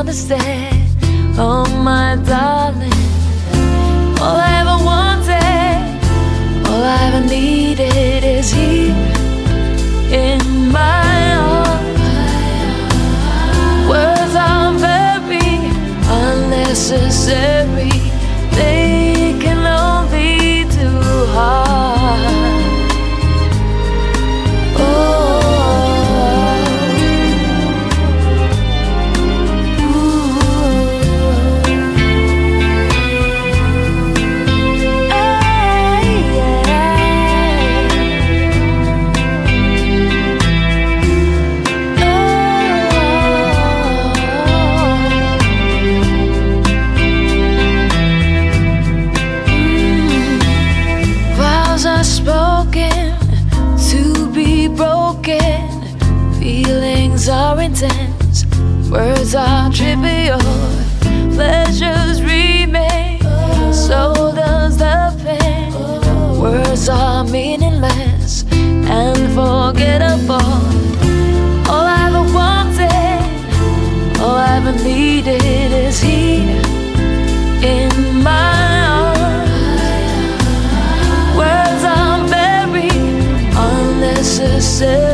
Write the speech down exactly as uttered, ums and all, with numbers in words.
understand. Oh my darling, all I ever wanted, all I ever needed is here in my arms. Words are very unnecessary, they can only do harm. Spoken to be broken, feelings are intense, words are trivial, pleasures remain, so does the pain. Words are meaningless and forgettable. All I ever wanted, all I ever needed is here in my necessary.